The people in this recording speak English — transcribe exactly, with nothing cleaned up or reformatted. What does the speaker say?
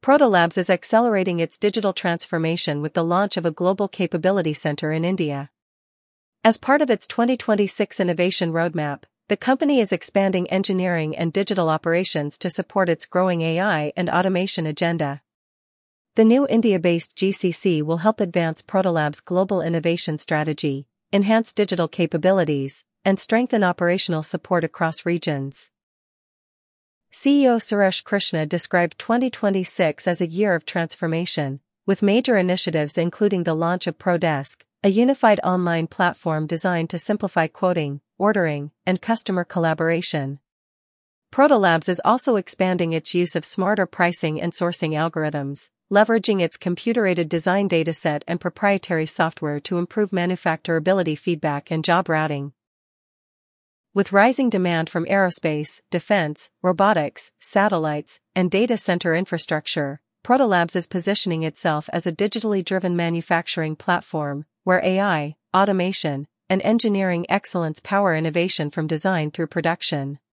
Protolabs is accelerating its digital transformation with the launch of a global capability center in India. As part of its twenty twenty-six innovation roadmap, the company is expanding engineering and digital operations to support its growing A I and automation agenda. The new India-based G C C will help advance Protolabs' global innovation strategy, enhance digital capabilities, and strengthen operational support across regions. C E O Suresh Krishna described twenty twenty-six as a year of transformation, with major initiatives including the launch of ProDesk, a unified online platform designed to simplify quoting, ordering, and customer collaboration. Protolabs is also expanding its use of smarter pricing and sourcing algorithms, leveraging its computer-aided design dataset and proprietary software to improve manufacturability feedback and job routing. With rising demand from aerospace, defense, robotics, satellites, and data center infrastructure, Protolabs is positioning itself as a digitally driven manufacturing platform, where A I, automation, and engineering excellence power innovation from design through production.